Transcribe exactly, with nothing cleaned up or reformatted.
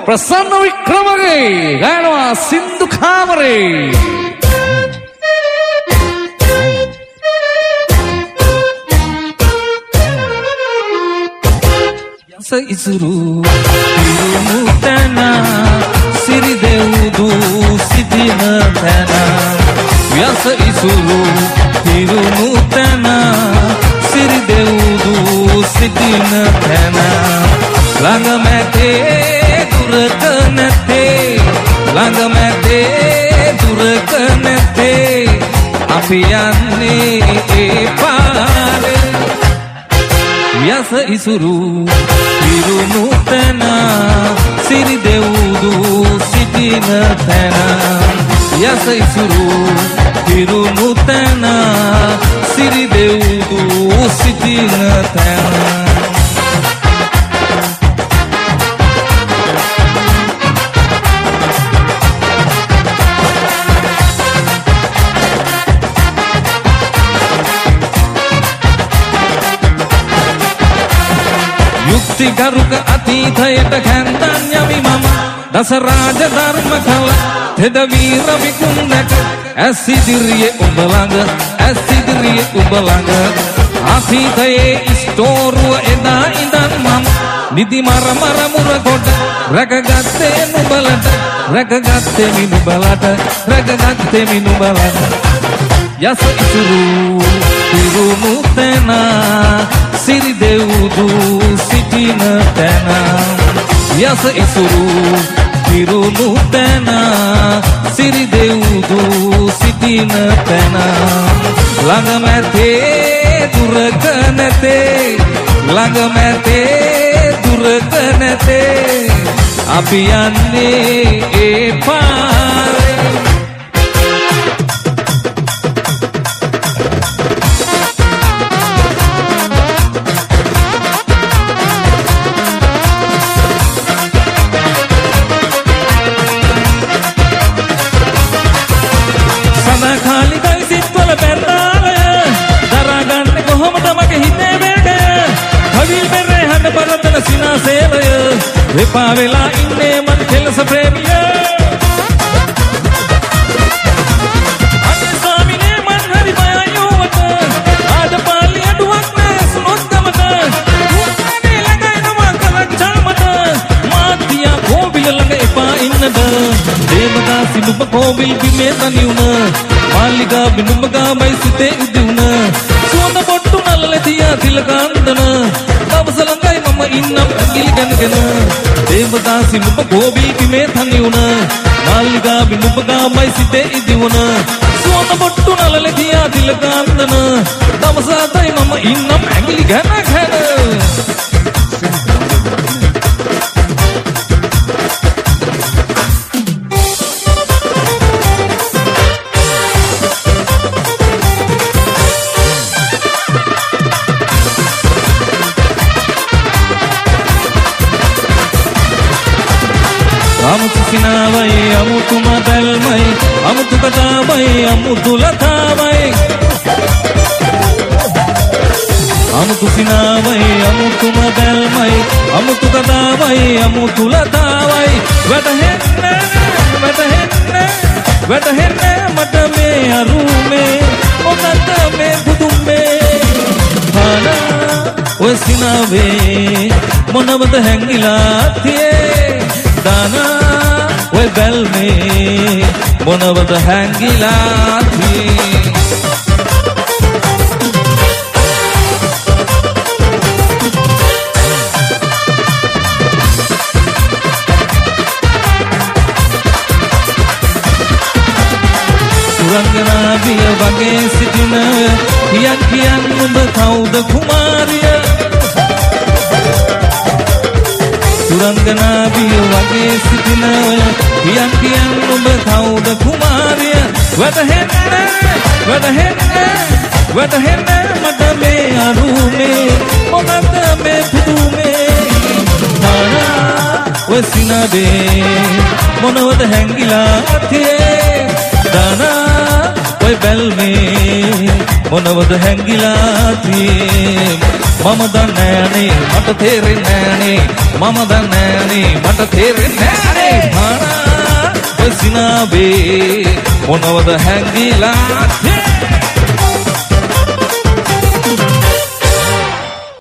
ප්‍රසන්න වික්‍රමගේ ගායනවා සින්දු කාමරේ. යස ඉසුරු පිරුණු තැන සිරි දෙව්දු සිටින තැන. යස ඉසුරු පිරුණු තැන සිරි දෙව්දු සිටින තැන. ළඟ මැතේ දුරක නැතේ ළඟ මැතේ දුරක නැතේ අපි යන්නේ ඒ පාරේ. යස ඉසුරු පිරුණු තැන සිරි දෙව්දු සිටින තැන. යස ඉසුරු පිරුණු තැන සිරි දෙව්දු සිටින තැන. යුක්ති ගරුක අතීතයට කැන්දන් යමි මම දස රාජ ධර්ම කල තෙද වීර විකුණක ඇස් ඉදිරියේ ඔබ ළඟ ඇස් ඉදිරියේ ඔබ ළඟ. අතීතයේ ස්ටෝරුව එදා ඉඳන් මම නිදි මර මර මුර කොට රැකගත්තේ නුඹලට රැකගත්තේ මිනුඹලට රැකගත්තේ මිනුඹලට. යස ඉසුරු පිරුණු තැන සිරි දෙව්දු සිටින තැන. යස ඉසුරු පිරුණු තැන සිරි දෙව්දු සිටින තැන. ළඟ මැතේ දුරක නැතේ ළඟ මැතේ දුරක නැතේ අපි යන්නේ ඒ පාරේ. එපා වෙලා ඉන්නේ මන් කෙලස ප්‍රේමිය. අනේ ස්වාමිනේ මන් හරි බයයෝවට ආද පාලි අඩුවක් නෑ සුනොත්කමට. උන්නේ ළඟයි නම කරච්චාමට මාතියා කෝවිල ළඟ එපා ඉන්නද. දේවදාසි නුඹ කෝවිල් බිමේ තනි වුණ මාලිගා බිනුඹ ගාමයි සිතේ උදි වුණ. සුවඳ බොට්ටු නල්ලේ තියා තිලකන්දන දවස ළඟයි මම ඉන්නම් ඇඟිලි ගනගෙන. දේවදාසි නුඹ කෝවිල් බිමේ තනි වුණ මාලිගා බිනුඹ ගාමයි සිතේ ඉදි වුණ. සුවඳ බොට්ටු නල්ලේ තියා තිලකන්දන දවස අතයි මම ඉන්නම් ඇඟිලි ගනගෙන. අමුතු සිනාවයි අමුතු මදල්මයි අමුතු කතාවයි අමුතු ලතාවයි. අමුතු සිනාවයි අමුතු මදල්මයි අමුතු කතාවයි අමුතු ලතාවයි. වැටහෙන්නේ වැටහෙන්නේ වැටහෙන්නේ මට මේ අරුමේ මොකද මේ පුදුමේ. හානා ඔය සිනාවේ මොනවද හැංගිලා තියේ. දානා ඔය බැල්මේ මොනවද හැංගිලා තියේ. සුරංගනාවිය වගේ සිටින කියක් කියන් නුඹ කවුද කුමාරිය. සුරංගනාවිය වගේ සිටින කියක් කියන් නුඹ කවුද කුමාරිය. වැටහෙන්නේ වැටහෙන්නේ වැටහෙන්නේ මට මේ අරුමේ මොකද මේ පුදුමේ. තානා ඔය සිනාවේ මොනවද හැංගිලා තියේ. දානා ඔය බැල්මේ මොනවද හැංගිලා තියෙන්නේ මම දන්නේ නෑනේ මට තේරෙන්නේ නෑනේ මම දන්නේ නෑනේ මට තේරෙන්නේ නෑනේ මානා ඔය සිනාවේ මොනවද හැංගිලා තියෙන්නේ